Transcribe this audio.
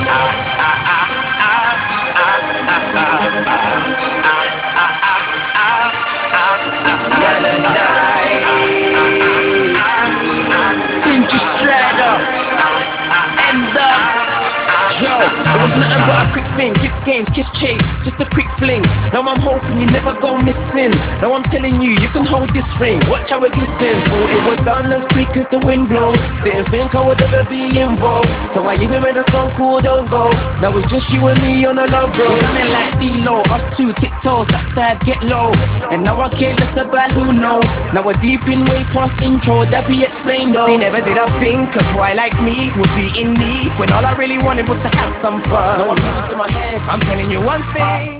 Ginger Stratter, end up. Yo, it was nothing but a quick thing. Kiss games, kiss chase, just a quick fling. Now I'm hoping you never go missing. Now I'm telling you, you can hold this ring. Watch how it glistens. Thought it was done as quick as the wind blows. Didn't think I would ever be involved. So I even made a song called Don't Go. Now it's just you and me on a love road. We're coming like D-Lo, us two tiptoes, upside, get low. And now I care less about who knows. Now we're deep in way past intro, that be explained though. See, never did I think a boy like me would be in need when all I really wanted was to have some fun. Now I'm reaching to my head, I'm telling you one thing.